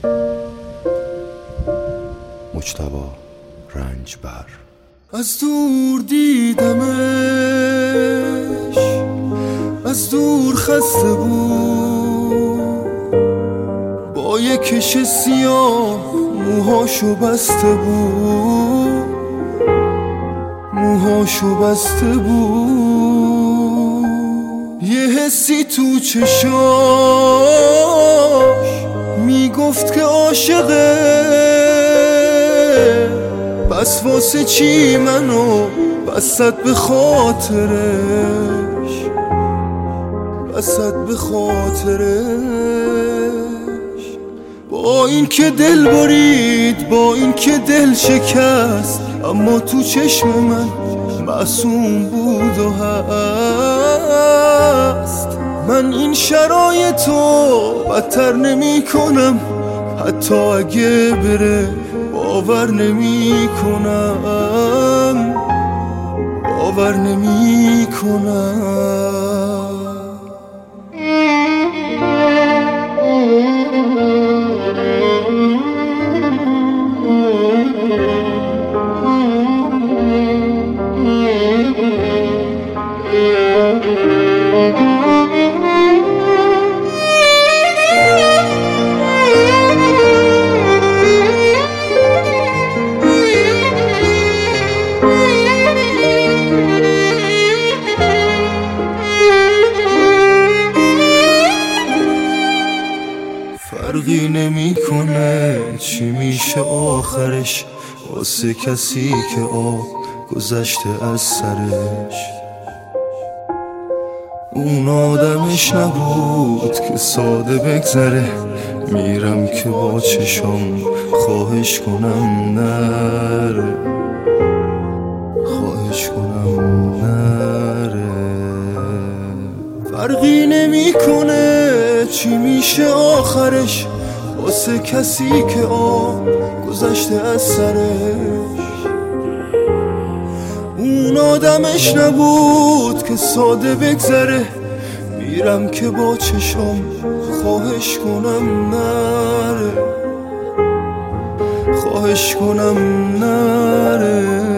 مجتبی رنجبر. از دور دیدمش، از دور خسته بود، با یک کش سیاه موهاشو بسته بود، موهاشو بسته بود. یه حسی تو چشاش میگفت که عاشقه، پس واسه چی منو بسد به خاطرش، بسد به خاطرش. با این که دل برید، با این که دل شکست، اما تو چشم من معصوم بود و هست. من این شرایطو بدتر نمی کنم، حتی اگه بره باور نمی کنم، باور نمی کنم. فرقی نمیکنه چی میشه آخرش، واسه کسی که آب گذشته از سرش. اون آدمش نبود که ساده بگذره، میرم که با چشام خواهش کنم نره، خواهش کنم نره. فرقی نمیکنه چی میشه آخرش، واسه کسی که آب گذشته از سرش. اون آدمش نبود که ساده بگذره، میرم که با چشام خواهش کنم نره، خواهش کنم نره.